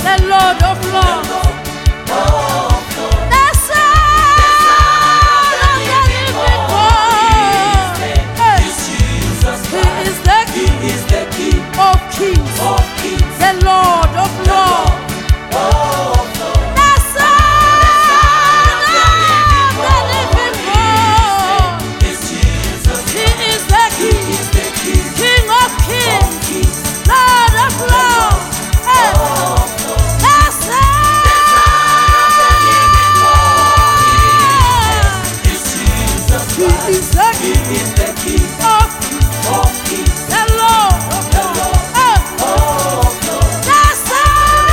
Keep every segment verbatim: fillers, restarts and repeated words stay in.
the Lord of Lords, the Son of the living God. Hey. He is the King of kings, the Lord of Lords, the Son of the living God. He is the King, King of kings, Lord of Lords. Hey. The Son. He is the King of kings, the Lord of Lords. Hey. The Son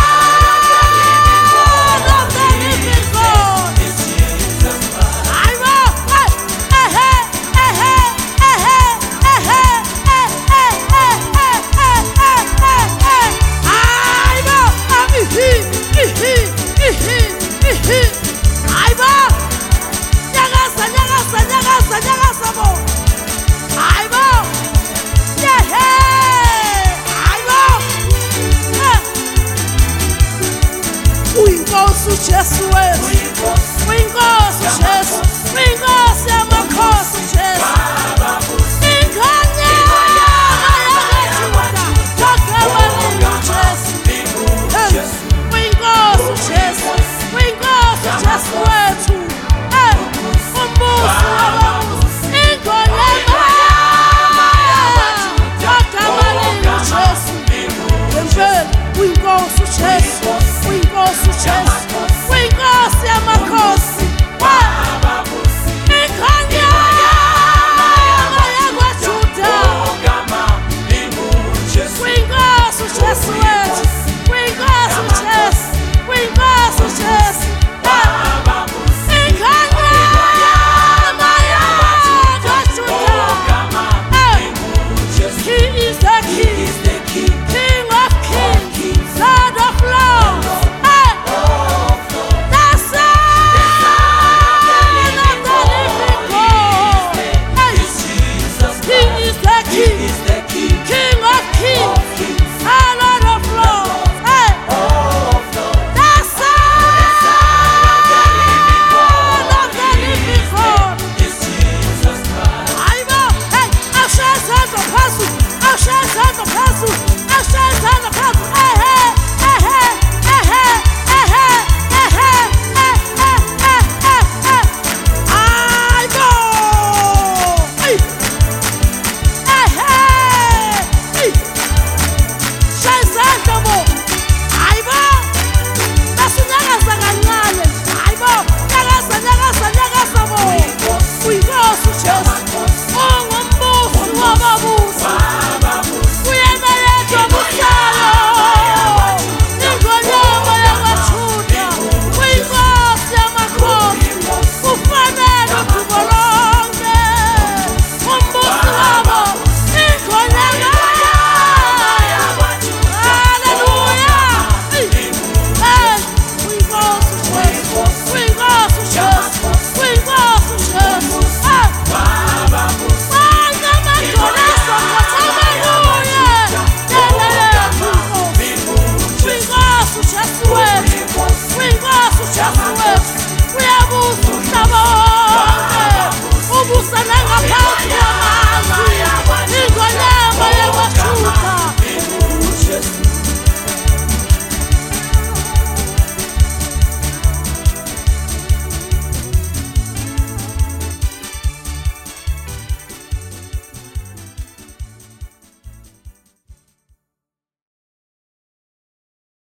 of the living God. I will. Hey, hey, hey, hey, hey, hey, hey, hey, hey, hey, hey, hey, hey, hey, hey. I will. Ihi, ihi, ihi, ihi. I will. Nyagasa, nyagasa, nyagasa, nyagasa mo. I will. Yeah, hey. I will. Eh. Uinkosi uJesu wethu. Uinkosi uJesu. Uinkosi yamakhosi uJesu. Ingonyama yaKaJuda. Wagama uJesu. Hey. Uinkosi uJesu. Uinkosi uJesu wethu. Hey. Umbusi wababusi. Ingonyama wagama uJesu. Ngempela uinkosi uJesu. Uinkosi uJesu. Uinkosi yamakhosi. Hey. Ingonyama yaKaJuda. Uinkosi uJesu wethu. Uinkosi uJesu. Uinkosi uJesu. Hey. Ingonyama yaKaJuda. Hey. He is the King, King of kings, Lord of lords. Hey. The Son of the living God. Hey. He is the King, King of kings, Lord of lords. Hey. The Son of the living God. I will. Hey, I'll share some of puzzle. I'll share some of puzzle. I'll share some of puzzle. Hey, hey, hey, hey, hey, hey, hey, hey, hey, hey, hey, hey, hey, hey. I will. Hey, hey, hey, hey. Share some of more. I will. Nasunyagaza kancane. I will. Nyagaza, nyagaza, nyagaza more. Uinkosi uJesu. Ungumbusi wababusi.